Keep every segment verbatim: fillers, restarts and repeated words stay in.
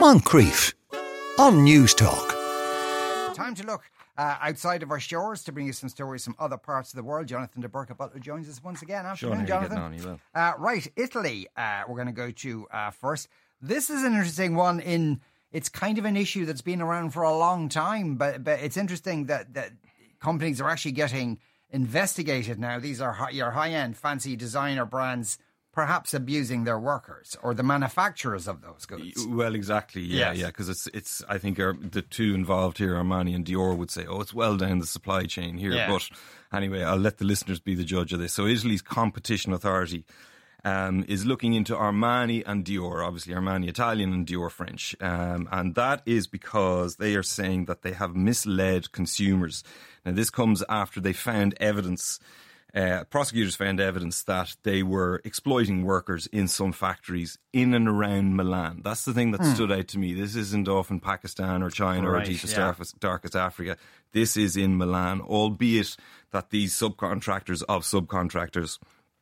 Moncrief on News Talk. Time to look uh, outside of our shores to bring you some stories from other parts of the world. Jonathan de Burca Butler joins us once again. Afternoon, Sean, Jonathan. on, you will. Uh, right, Italy. Uh, we're going to go to uh, first. This is an interesting one. In it's kind of an issue that's been around for a long time, but but it's interesting that that companies are actually getting investigated now. These are high, your high-end, fancy designer brands, perhaps abusing their workers or the manufacturers of those goods. Well, exactly, yeah, yes. yeah, because it's it's. I think our, the two involved here, Armani and Dior, would say, "Oh, it's well down the supply chain here." Yeah. But anyway, I'll let the listeners be the judge of this. So, Italy's competition authority um, is looking into Armani and Dior. Obviously, Armani Italian and Dior French, um, and that is because they are saying that they have misled consumers. Now, this comes after they found evidence. Uh, prosecutors found evidence that they were exploiting workers in some factories in and around Milan. That's the thing that mm. stood out to me. This isn't off in Pakistan or China right, or deepest, yeah. darkest, darkest Africa. This is in Milan, albeit that these subcontractors of subcontractors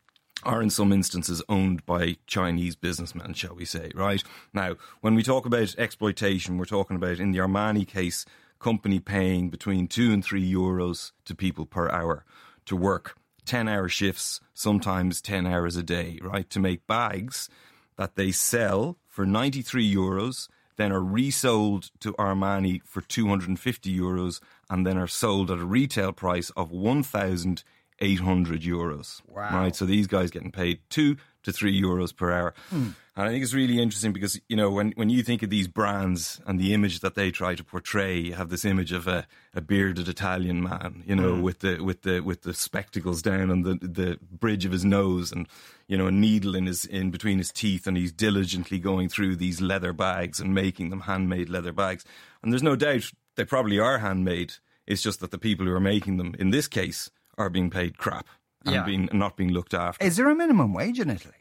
are in some instances owned by Chinese businessmen, shall we say, right? Now, when we talk about exploitation, we're talking about, in the Armani case, company paying between two and three euros to people per hour to work ten-hour shifts, sometimes ten hours a day, right, to make bags that they sell for ninety-three euros, then are resold to Armani for two hundred fifty euros, and then are sold at a retail price of one thousand eight hundred euros. Wow. Right, so these guys getting paid two to three euros per hour. Mm. And I think it's really interesting because, you know, when, when you think of these brands and the image that they try to portray, you have this image of a, a bearded Italian man, you know, mm. with the with the with the spectacles down on the the bridge of his nose, and, you know, a needle in his in between his teeth, and he's diligently going through these leather bags and making them handmade leather bags. And there's no doubt they probably are handmade. It's just that the people who are making them, in this case, are being paid crap. And yeah. being, not being looked after. Is there a minimum wage in Italy?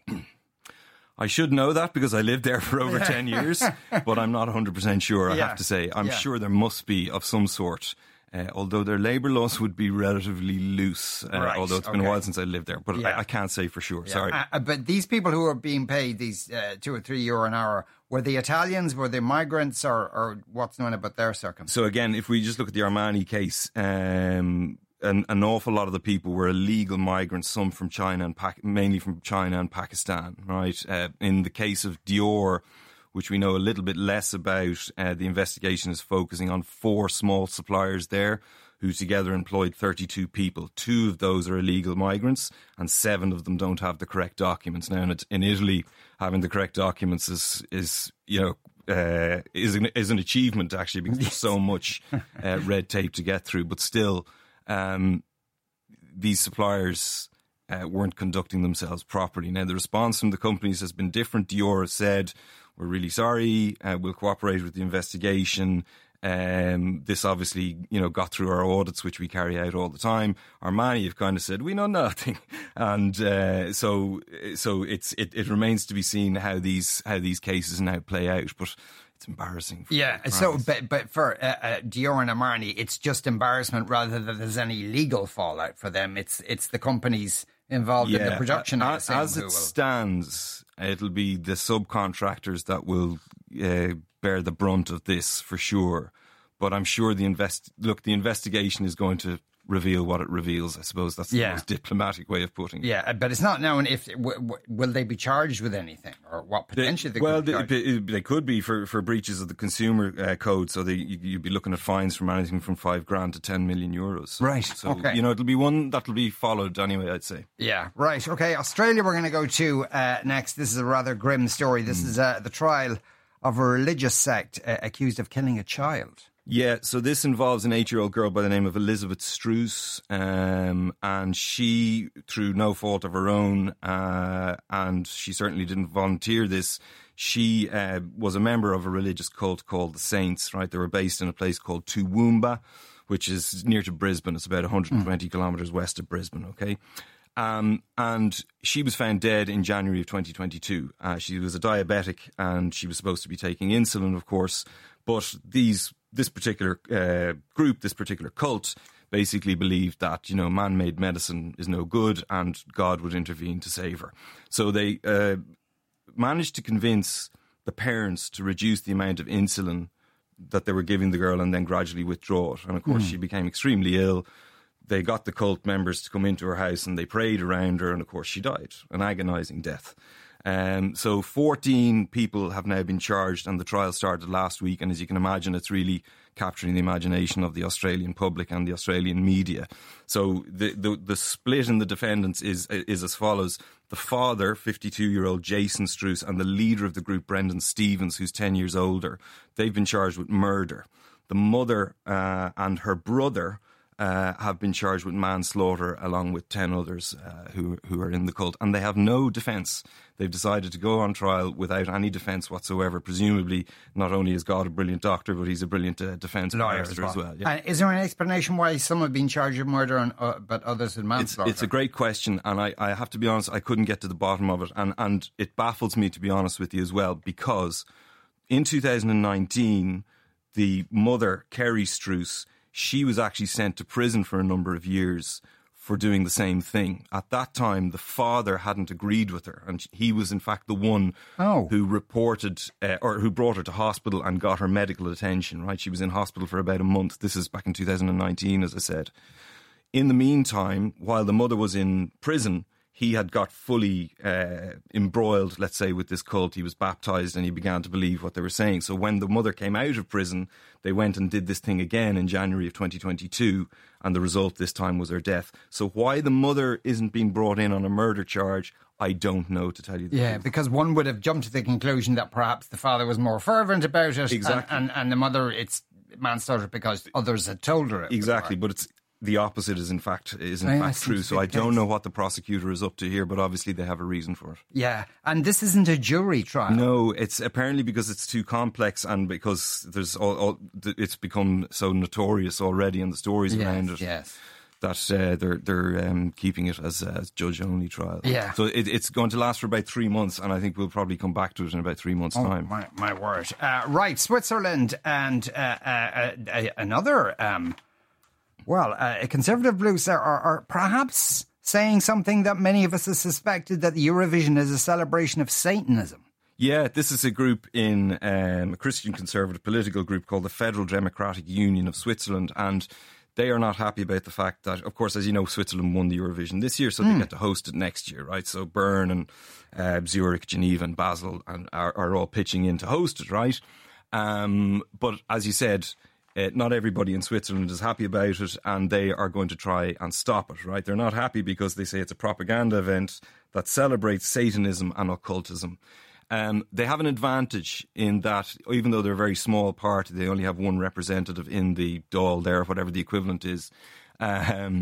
I should know that because I lived there for over ten years, but I'm not one hundred percent sure, I yeah. have to say. I'm yeah. sure there must be of some sort, uh, although their labour laws would be relatively loose, uh, right. although it's okay. been a while since I lived there. But yeah. I, I can't say for sure, yeah. sorry. Uh, but these people who are being paid these uh, two or three euro an hour, were they Italians, were they migrants, or, or what's known about their circumstances? So again, if we just look at the Armani case, um, An, an awful lot of the people were illegal migrants, some from China and pa- mainly from China and Pakistan, right? Uh, in the case of Dior, which we know a little bit less about, uh, the investigation is focusing on four small suppliers there who together employed thirty-two people. Two of those are illegal migrants and seven of them don't have the correct documents. Now, in Italy, having the correct documents is, is you know, uh, is, an, is an achievement, actually, because there's so much uh, red tape to get through, but still... Um, these suppliers uh, weren't conducting themselves properly. Now, the response from the companies has been different. Dior has said, we're really sorry, uh, we'll cooperate with the investigation. Um, this obviously, you know, got through our audits, which we carry out all the time. Armani have kind of said, we know nothing. And uh, so so it's it, it remains to be seen how these how these cases now play out. But it's embarrassing. For yeah, so, but, but for uh, uh, Dior and Armani, it's just embarrassment rather than there's any legal fallout for them. It's it's the companies involved yeah, in the production. Uh, as as it will. stands, it'll be the subcontractors that will uh, bear the brunt of this for sure. But I'm sure the invest look the investigation is going to reveal what it reveals. I suppose that's yeah. the most diplomatic way of putting it. Yeah, but it's not known if w- w- will they be charged with anything or what potentially they, they well, could be they, they could be for, for breaches of the consumer uh, code. So they, you, you'd be looking at fines from anything from five grand to ten million euros. Right. So okay. you know it'll be one that'll be followed anyway, I'd say. Yeah. Right. Okay. Australia. We're going to go to uh, next. This is a rather grim story. This mm. is uh, the trial of a religious sect uh, accused of killing a child. Yeah, so this involves an eight-year-old girl by the name of Elizabeth Struess, um, and she, through no fault of her own, uh, and she certainly didn't volunteer this, she uh, was a member of a religious cult called the Saints, right? They were based in a place called Toowoomba, which is near to Brisbane. It's about one hundred twenty mm. kilometres west of Brisbane, okay? Um, and she was found dead in January of twenty twenty-two. Uh, she was a diabetic and she was supposed to be taking insulin, of course, but these... This particular uh, group, this particular cult, basically believed that, you know, man-made medicine is no good and God would intervene to save her. So they uh, managed to convince the parents to reduce the amount of insulin that they were giving the girl and then gradually withdraw it. And of course, mm. she became extremely ill. They got the cult members to come into her house and they prayed around her, and of course she died, an agonising death. Um, so fourteen people have now been charged, and the trial started last week. And as you can imagine, it's really capturing the imagination of the Australian public and the Australian media. So the the, the split in the defendants is is as follows. The father, fifty-two-year-old Jason Struess, and the leader of the group, Brendan Stevens, who's ten years older, they've been charged with murder. The mother uh, and her brother Uh, have been charged with manslaughter, along with ten others uh, who who are in the cult, and they have no defence. They've decided to go on trial without any defence whatsoever. Presumably, not only is God a brilliant doctor, but he's a brilliant uh, defence barrister as well. Yeah. Uh, is there an explanation why some have been charged with murder and uh, but others with manslaughter? It's, it's a great question, and I, I have to be honest, I couldn't get to the bottom of it, and and it baffles me, to be honest with you as well, because in two thousand nineteen, the mother, Kerry Struess, she was actually sent to prison for a number of years for doing the same thing. At that time, the father hadn't agreed with her, and he was in fact the one oh. who reported uh, or who brought her to hospital and got her medical attention. Right, she was in hospital for about a month. This is back in two thousand nineteen, as I said. In the meantime, while the mother was in prison, he had got fully uh, embroiled, let's say, with this cult. He was baptised and he began to believe what they were saying. So when the mother came out of prison, they went and did this thing again in January of twenty twenty-two, and the result this time was her death. So why the mother isn't being brought in on a murder charge, I don't know, to tell you the yeah, truth. because one would have jumped to the conclusion that perhaps the father was more fervent about it. Exactly. And, and, and the mother, it's manslaughter because others had told her it. Exactly, but it's the opposite is in fact is in yeah, fact true. So I don't know what the prosecutor is up to here, but obviously they have a reason for it. Yeah, and this isn't a jury trial. No, it's apparently because it's too complex and because there's all, all it's become so notorious already in the stories yes, around it. Yes. That uh, they're they're um, keeping it as a judge only trial. Yeah. So it, it's going to last for about three months, and I think we'll probably come back to it in about three months' oh, time. My, my word! Uh, right, Switzerland and uh, uh, uh, another. Um, Well, uh, Conservative Blues are, are, are perhaps saying something that many of us have suspected, that the Eurovision is a celebration of Satanism. Yeah, this is a group in um, a Christian conservative political group called the Federal Democratic Union of Switzerland, and they are not happy about the fact that, of course, as you know, Switzerland won the Eurovision this year, so mm. they get to host it next year, right? So Bern and uh, Zurich, Geneva and Basel and are, are all pitching in to host it, right? Um, but as you said, Uh, not everybody in Switzerland is happy about it, and they are going to try and stop it, right? They're not happy because they say it's a propaganda event that celebrates Satanism and occultism. Um, they have an advantage in that, even though they're a very small party, they only have one representative in the Dáil there, whatever the equivalent is. Um,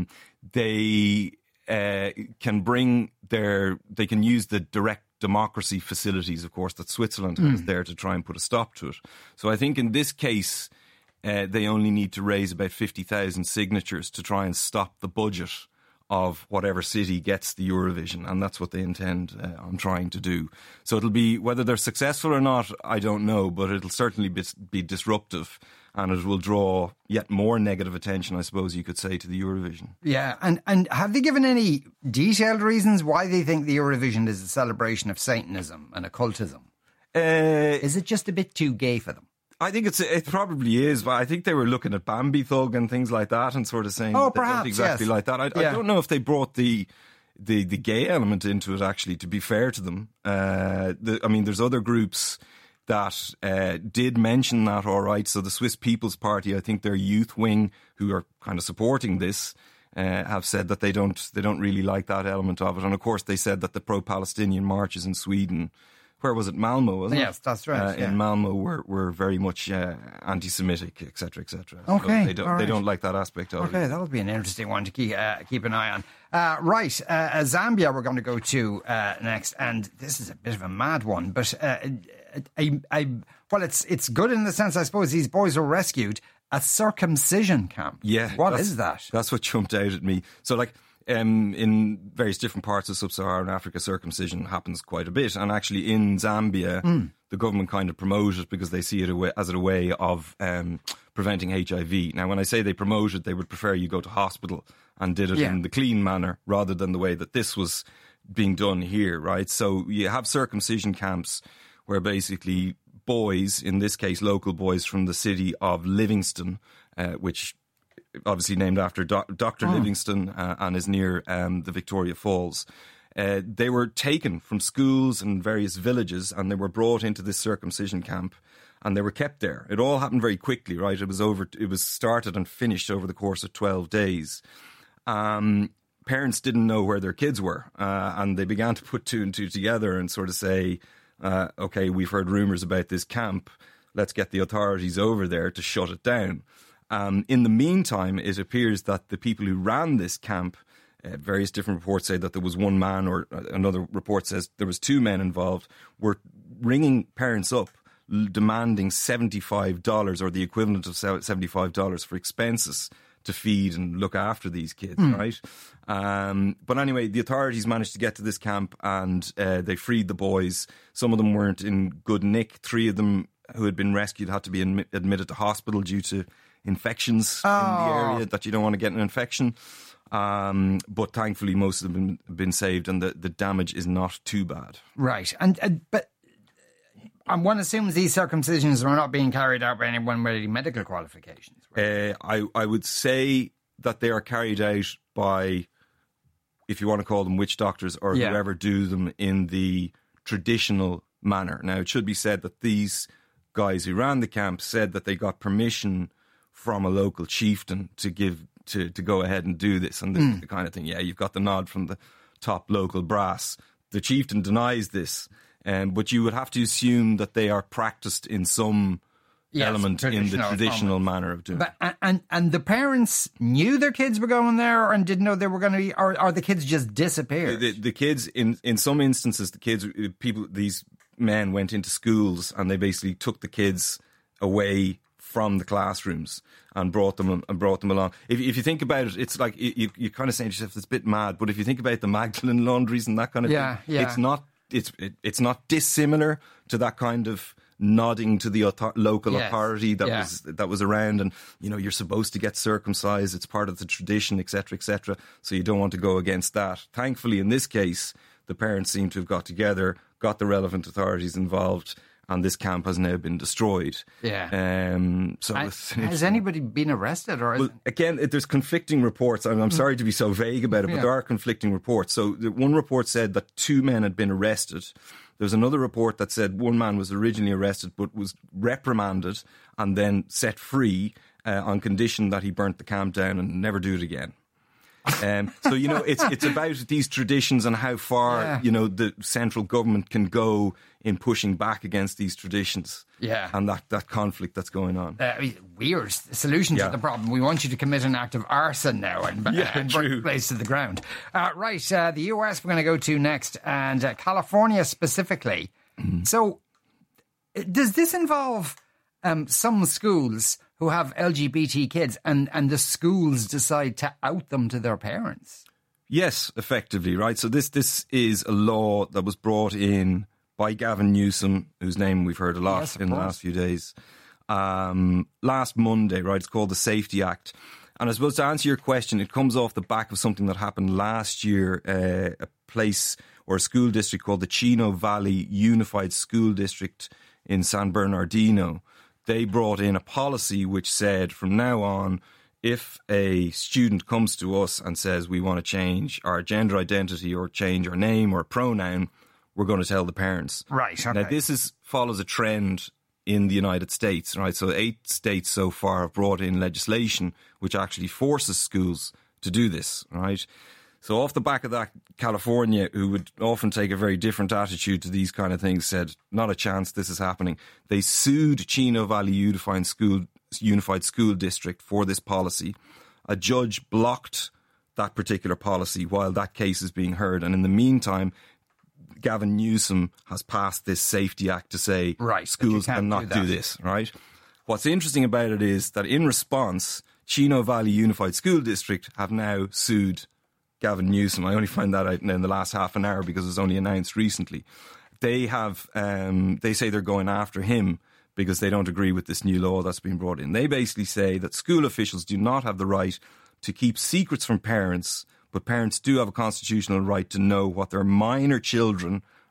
they uh, can bring their, they can use the direct democracy facilities, of course, that Switzerland has mm. there to try and put a stop to it. So I think in this case, Uh, they only need to raise about fifty thousand signatures to try and stop the budget of whatever city gets the Eurovision, and that's what they intend uh, on trying to do. So it'll be, whether they're successful or not, I don't know, but it'll certainly be, be disruptive, and it will draw yet more negative attention, I suppose you could say, to the Eurovision. Yeah, and, and have they given any detailed reasons why they think the Eurovision is a celebration of Satanism and occultism? Uh, is it just a bit too gay for them? I think it's it probably is, but I think they were looking at Bambi Thug and things like that and sort of saying oh, that they perhaps, don't exactly yes. like that. I, yeah. I don't know if they brought the the the gay element into it, actually, to be fair to them. Uh, the, I mean, there's other groups that uh, did mention that, all right. So the Swiss People's Party, I think their youth wing, who are kind of supporting this, uh, have said that they don't they don't really like that element of it. And of course, they said that the pro-Palestinian marches in Sweden, where was it? Malmo, wasn't yes, it? Yes, that's right. Uh, yeah. In Malmo, were were very much uh, anti-Semitic, et cetera, et cetera. Okay, so they don't right. they don't like that aspect of okay, it. Okay, that'll be an interesting one to keep uh, keep an eye on. Uh, right, uh, Zambia, we're going to go to uh, next, and this is a bit of a mad one, but uh, I, I, well, it's it's good in the sense, I suppose, these boys were rescued. A circumcision camp. Yeah, what is that? That's what jumped out at me. So, like. Um, in various different parts of sub-Saharan Africa, circumcision happens quite a bit. And actually in Zambia, mm. the government kind of promote it because they see it a way, as a way of um, preventing H I V. Now, when I say they promote it, they would prefer you go to hospital and did it yeah. in the clean manner rather than the way that this was being done here, right? So you have circumcision camps where basically boys, in this case local boys from the city of Livingston, uh, which obviously named after Do- Doctor Oh. Livingston uh, and is near um, the Victoria Falls, uh, they were taken from schools and various villages and they were brought into this circumcision camp and they were kept there. It all happened very quickly, right? It was over. It was started and finished over the course of twelve days. Um, parents didn't know where their kids were uh, and they began to put two and two together and sort of say, uh, okay, we've heard rumours about this camp. Let's get the authorities over there to shut it down. Um, in the meantime, it appears that the people who ran this camp, uh, various different reports say that there was one man, or another report says there was two men involved, were ringing parents up, l- demanding seventy-five dollars or the equivalent of seventy-five dollars for expenses to feed and look after these kids, mm. right? Um, but anyway, the authorities managed to get to this camp and uh, they freed the boys. Some of them weren't in good nick. Three of them who had been rescued had to be admi- admitted to hospital due to infections oh. in the area, that you don't want to get an infection. Um, but thankfully, most of them have been saved and the, the damage is not too bad. Right. And uh, But um, one assumes these circumcisions are not being carried out by anyone with any medical qualifications. Right? Uh, I, I would say that they are carried out by, if you want to call them witch doctors or yeah. whoever do them in the traditional manner. Now, it should be said that these guys who ran the camp said that they got permission from a local chieftain to give to, to go ahead and do this. And this mm. is the kind of thing, yeah, you've got the nod from the top local brass. The chieftain denies this, um, but you would have to assume that they are practiced in some yes, element in the traditional moment. manner of doing but, it. And, and the parents knew their kids were going there and didn't know they were going to be, or, or the kids just disappeared? The, the, the kids, in, in some instances, the kids, people, these men went into schools and they basically took the kids away from the classrooms and brought them and brought them along. If, if you think about it, it's like you, you kind of saying to yourself, it's a bit mad. But if you think about the Magdalene laundries and that kind of yeah, thing, yeah. it's not it's it, it's not dissimilar to that kind of nodding to the author- local yes. authority that yeah. was that was around. And you know, you're supposed to get circumcised; it's part of the tradition, et cetera, et cetera. So you don't want to go against that. Thankfully, in this case, the parents seem to have got together, got the relevant authorities involved. And this camp has now been destroyed. Yeah. Um, so I, has anybody been arrested? Or well, again, there's conflicting reports. I'm, I'm sorry to be so vague about it, but yeah. there are conflicting reports. So the, one report said that two men had been arrested. There's another report that said one man was originally arrested but was reprimanded and then set free uh, on condition that he burnt the camp down and never do it again. Um, so, you know, it's it's about these traditions and how far, yeah. you know, the central government can go in pushing back against these traditions. Yeah. And that, that conflict that's going on. Uh, weird solution yeah. to the problem. We want you to commit an act of arson now and, yeah, uh, and burn the place to the ground. Uh, right. Uh, the U S we're going to go to next, and uh, California specifically. Mm-hmm. So does this involve um, some schools who have L G B T kids and, and the schools decide to out them to their parents? Yes, effectively, right? So this this is a law that was brought in by Gavin Newsom, whose name we've heard a lot yes, in course. the last few days. Um, last Monday, right? It's called the Safety Act. And I suppose to answer your question, it comes off the back of something that happened last year, uh, a place or a school district called the Chino Valley Unified School District in San Bernardino. They brought in a policy which said from now on, if a student comes to us and says we want to change our gender identity or change our name or pronoun, we're going to tell the parents. Right. Okay. Now, this is follows a trend in the United States, right? So eight states so far have brought in legislation which actually forces schools to do this, right? So off the back of that, California, who would often take a very different attitude to these kind of things, said, not a chance this is happening. They sued Chino Valley Unified School, Unified School District for this policy. A judge blocked that particular policy while that case is being heard. And in the meantime, Gavin Newsom has passed this Safety Act to say right, schools cannot do, do this, right? What's interesting about it is that in response, Chino Valley Unified School District have now sued Gavin Newsom. I only find that out in the last half an hour because it was only announced recently. They have, um, they say they're going after him because they don't agree with this new law that's been brought in. They basically say that school officials do not have the right to keep secrets from parents, but parents do have a constitutional right to know what their minor children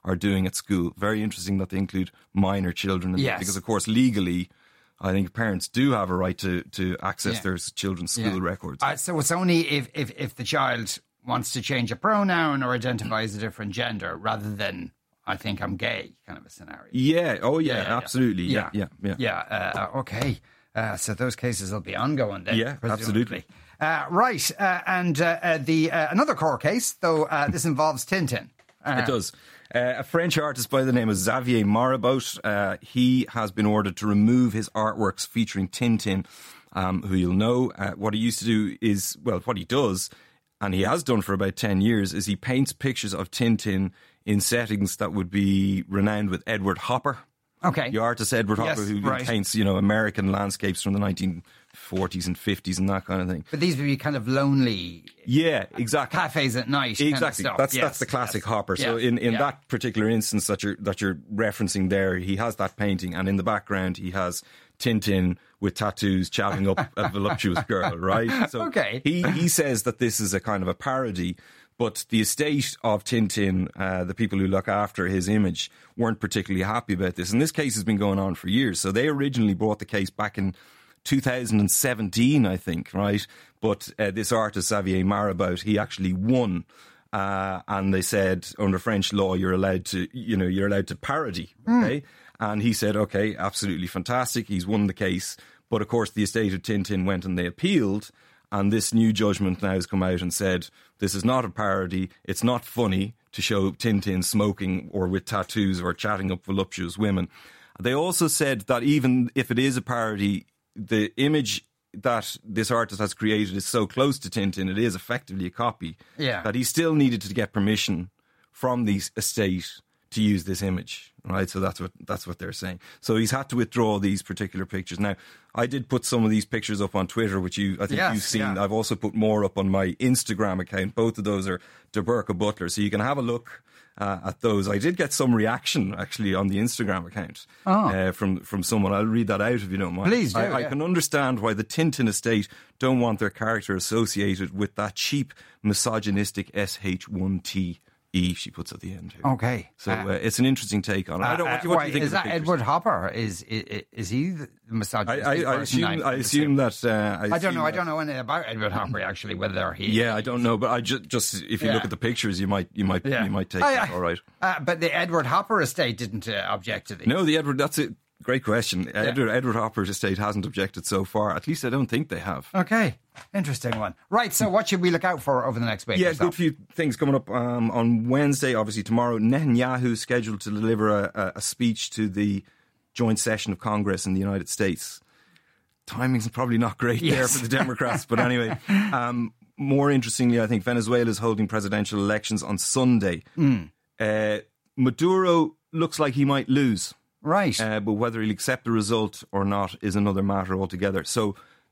are doing at school. Very interesting that they include minor children in Yes. that, because, of course, legally, I think parents do have a right to, to access Yeah. their children's school Yeah. records. Uh, so it's only if, if, if the child wants to change a pronoun or identify as a different gender rather than, I think I'm gay, kind of a scenario. Yeah. Oh, yeah. Yeah, yeah, absolutely. Yeah. yeah. Yeah. Yeah. Yeah, uh, okay. Uh, so those cases will be ongoing then. Yeah, presumably. absolutely. Uh, right. Uh, and uh, uh, the uh, another court case, though, uh, this involves Tintin. Uh, It does. Uh, a French artist by the name of Xavier Marabout, uh, he has been ordered to remove his artworks featuring Tintin, um, who you'll know. Uh, what he used to do is, well, what he does, and he has done for about ten years, is he paints pictures of Tintin in settings that would be renowned with Edward Hopper. Okay. The artist Edward Yes, Hopper, who right. paints, you know, American landscapes from the nineteen forties and fifties and that kind of thing. But these would be kind of lonely Yeah, exactly. cafes at night. kind of Exactly. stuff. That's Yes, that's the classic yes. Hopper. So Yeah, in, in yeah. that particular instance that you're that you're referencing there, he has that painting, and in the background he has Tintin with tattoos chatting up a voluptuous girl, right? So Okay. he he says that this is a kind of a parody. But the estate of Tintin, uh, the people who look after his image, weren't particularly happy about this. And this case has been going on for years. So they originally brought the case back in two thousand seventeen, I think, right? But uh, this artist, Xavier Marabout, he actually won. Uh, and they said, under French law, you're allowed to, you know, you're allowed to parody, okay? And he said, okay, absolutely fantastic. He's won the case. But of course, the estate of Tintin went and they appealed. And this new judgment now has come out and said, this is not a parody. It's not funny to show Tintin smoking or with tattoos or chatting up voluptuous women. They also said that even if it is a parody, the image that this artist has created is so close to Tintin, it is effectively a copy, Yeah. that he still needed to get permission from the estate to use this image, right? So that's what that's what they're saying. So he's had to withdraw these particular pictures. Now, I did put some of these pictures up on Twitter, which you I think Yes, you've seen. yeah. I've also put more up on my Instagram account. Both of those are Deberka Butler, so you can have a look uh, at those. I did get some reaction actually on the Instagram account uh, from from someone. I'll read that out if you don't mind. Please do, I, I yeah. can understand why the Tintin estate don't want their character associated with that cheap, misogynistic S H one T E, she puts at the end here. Okay. So uh, it's an interesting take on it. I don't. What, do you- what do you Why, think is of the that pictures? Edward Hopper? Is is, is he the I, misogynistic I, I person? assume. I would assume that. Uh, I, I don't assume know. I that- don't know anything about Edward Hopper actually. Whether he. Yeah, I don't know, but I just, just if you Yeah. look at the pictures, you might, you might, Yeah. you might take I- that. I- All right. Uh, but the Edward Hopper estate didn't uh, object to these. No, the Edward. That's a great question. Edward Edward Hopper's estate hasn't objected so far. At least I don't think they have. Okay. Interesting one. Right. So, what should we look out for over the next week? Yeah, or so? good few things coming up um, on Wednesday. Obviously, tomorrow, Netanyahu is scheduled to deliver a, a, a speech to the joint session of Congress in the United States. Timing's probably not great there Yes. for the Democrats, but anyway. Um, more interestingly, I think Venezuela is holding presidential elections on Sunday. Mm. Uh, Maduro looks like he might lose, Right. uh, but whether he'll accept the result or not is another matter altogether. So.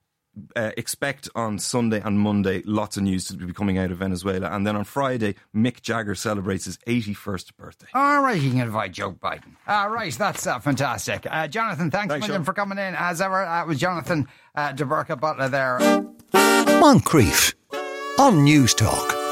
Uh, expect on Sunday and Monday lots of news to be coming out of Venezuela. And then on Friday, Mick Jagger celebrates his eighty-first birthday. All right, you can invite Joe Biden. All right, that's uh, fantastic. Uh, Jonathan, thanks, Thanks, a million Sean. for coming in. As ever, that was Jonathan uh, Deberka Butler there. Moncrief on News Talk.